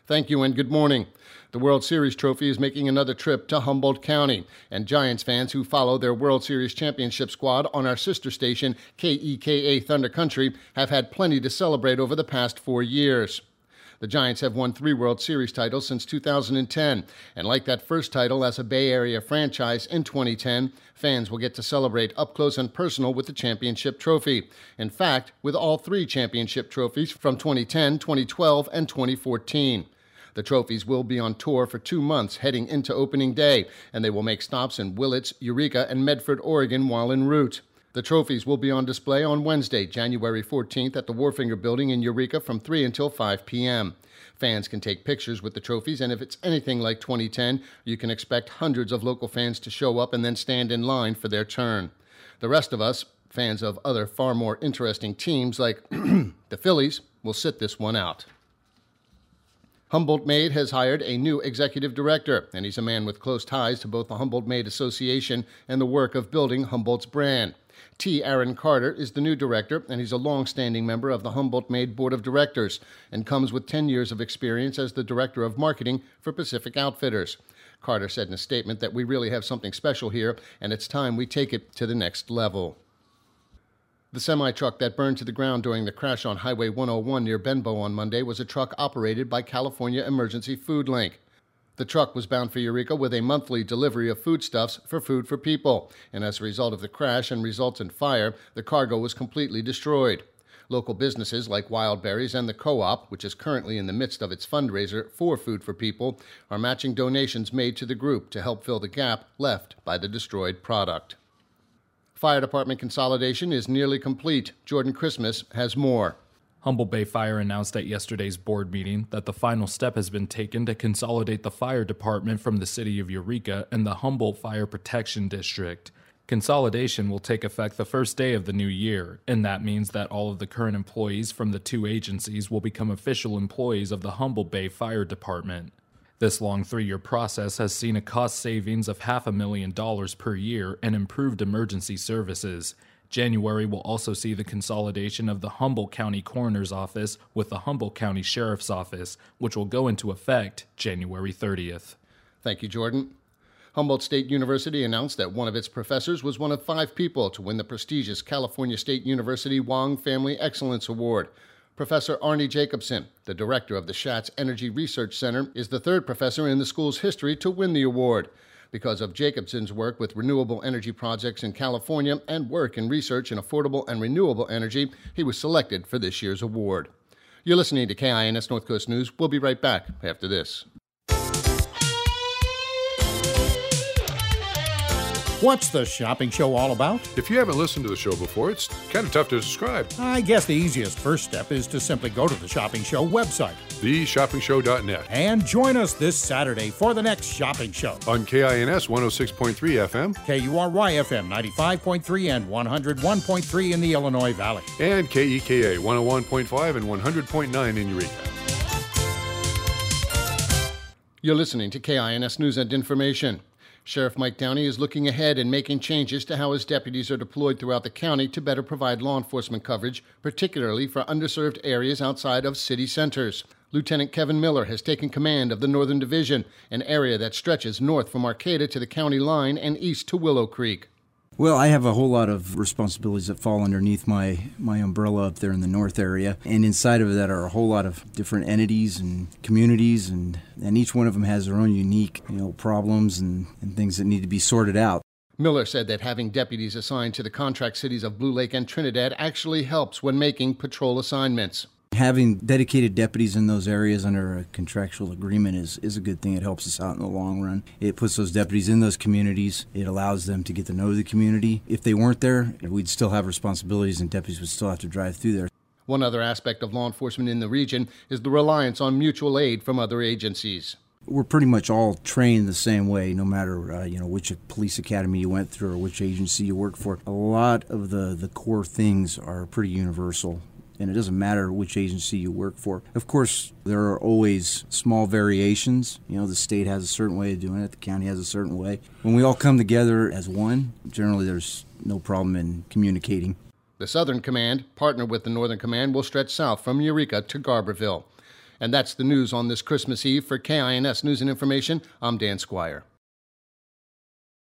Thank you and good morning. The World Series trophy is making another trip to Humboldt County, and Giants fans who follow their World Series championship squad on our sister station, KEKA Thunder Country, have had plenty to celebrate over the past 4 years. The Giants have won 3 World Series titles since 2010, and like that first title as a Bay Area franchise in 2010, fans will get to celebrate up close and personal with the championship trophy. In fact, with all 3 championship trophies from 2010, 2012, and 2014. The trophies will be on tour for 2 months heading into opening day, and they will make stops in Willits, Eureka, and Medford, Oregon while en route. The trophies will be on display on Wednesday, January 14th at the Warfinger Building in Eureka from 3 until 5 p.m. Fans can take pictures with the trophies, and if it's anything like 2010, you can expect hundreds of local fans to show up and then stand in line for their turn. The rest of us, fans of other far more interesting teams like the Phillies, will sit this one out. Humboldt Made has hired a new executive director, and he's a man with close ties to both the Humboldt Made Association and the work of building Humboldt's brand. T. Aaron Carter is the new director, and he's a long-standing member of the Humboldt Made Board of Directors and comes with 10 years of experience as the director of marketing for Pacific Outfitters. Carter said in a statement that we really have something special here, and it's time we take it to the next level. The semi-truck that burned to the ground during the crash on Highway 101 near Benbow on Monday was a truck operated by California Emergency Food Link. The truck was bound for Eureka with a monthly delivery of foodstuffs for Food for People, and as a result of the crash and resultant fire, the cargo was completely destroyed. Local businesses like Wildberries and the Co-op, which is currently in the midst of its fundraiser for Food for People, are matching donations made to the group to help fill the gap left by the destroyed product. Fire department consolidation is nearly complete. Jordan Christmas has more. Humboldt Bay Fire announced at yesterday's board meeting that the final step has been taken to consolidate the fire department from the city of Eureka and the Humboldt Fire Protection District. Consolidation will take effect the first day of the new year, and that means that all of the current employees from the 2 agencies will become official employees of the Humboldt Bay Fire Department. This long 3-year process has seen a cost savings of $500,000 per year and improved emergency services. January will also see the consolidation of the Humboldt County Coroner's Office with the Humboldt County Sheriff's Office, which will go into effect January 30th. Thank you, Jordan. Humboldt State University announced that one of its professors was one of 5 people to win the prestigious California State University Wang Family Excellence Award. Professor Arnie Jacobson, the director of the Schatz Energy Research Center, is the 3rd professor in the school's history to win the award. Because of Jacobson's work with renewable energy projects in California and work in research in affordable and renewable energy, he was selected for this year's award. You're listening to KINS North Coast News. We'll be right back after this. What's the shopping show all about? If you haven't listened to the show before, it's kind of tough to describe. I guess the easiest first step is to simply go to the Shopping Show website. TheShoppingShow.net. And join us this Saturday for the next Shopping Show. On KINS 106.3 FM. KURY FM 95.3 and 101.3 in the Illinois Valley. And KEKA 101.5 and 100.9 in Eureka. You're listening to KINS News and Information. Sheriff Mike Downey is looking ahead and making changes to how his deputies are deployed throughout the county to better provide law enforcement coverage, particularly for underserved areas outside of city centers. Lieutenant Kevin Miller has taken command of the Northern Division, an area that stretches north from Arcata to the county line and east to Willow Creek. Well, I have a whole lot of responsibilities that fall underneath my umbrella up there in the north area. And inside of that are a whole lot of different entities and communities, and each one of them has their own unique problems and things that need to be sorted out. Miller said that having deputies assigned to the contract cities of Blue Lake and Trinidad actually helps when making patrol assignments. Having dedicated deputies in those areas under a contractual agreement is a good thing. It helps us out in the long run. It puts those deputies in those communities. It allows them to get to know the community. If they weren't there, we'd still have responsibilities and deputies would still have to drive through there. One other aspect of law enforcement in the region is the reliance on mutual aid from other agencies. We're pretty much all trained the same way, no matter which police academy you went through or which agency you work for. A lot of the core things are pretty universal. And it doesn't matter which agency you work for. Of course, there are always small variations. The state has a certain way of doing it. The county has a certain way. When we all come together as one, generally there's no problem in communicating. The Southern Command, partnered with the Northern Command, will stretch south from Eureka to Garberville. And that's the news on this Christmas Eve. For KINS News and Information, I'm Dan Squire.